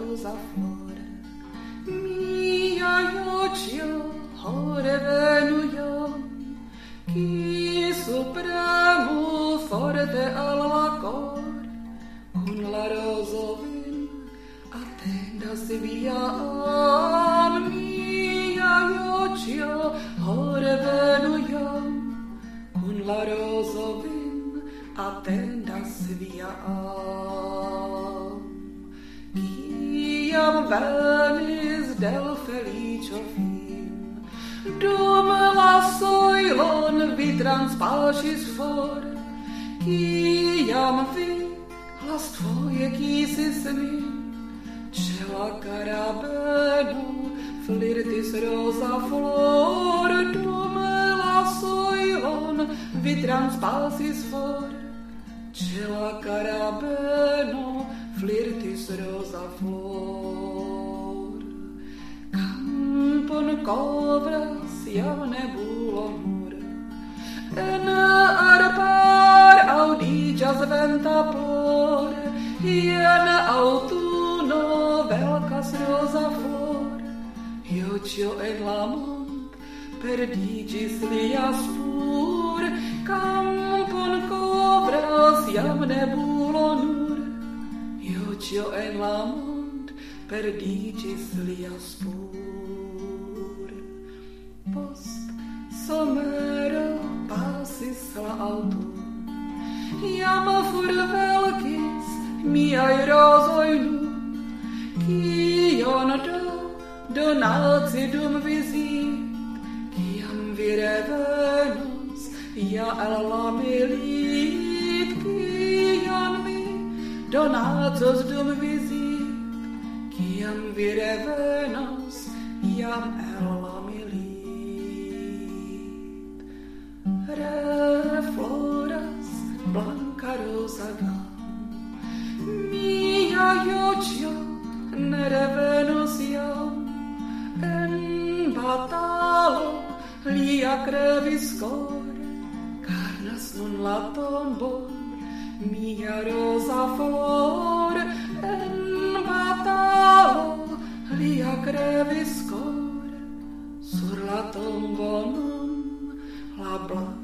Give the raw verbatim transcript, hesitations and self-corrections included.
rosa flor. Mia io ore venuiam, chi supremo forte alla cor, con la rosovin attendas viam. Mia io ore venuiam, con la rosovin attendas viam. Iam venis del felicio fin, dum la soilon vi transpacis for, iam vi las tvoje quisis min, ce la carabeno flirtis rosa flor, dum la soilon vi transpacis for, ce la carabeno flirtis rosa flor. Campon covras iam nebulo nur, en arbor audigas venta plor, ien autuno velcas rosa flor, io en la mont perdigis lia spur. Campon covras iam nebulo nur, io en la mont perdigis lia spur. Post somero pasis la autumn, iam furvelkis miai rozoi nun, kion do donaci dum visit, kiam vi revenos ja el la melit, kiam vi donatos dum visit, kiam vi revenos jam el la melit. Refloras blanca rosa gam, mia iocio ne revenos jam, en batalo lia crevis cor, carnas nun la tombon mia rosa flor, en batalo lia crevis cor, sur la tombo nun la blanca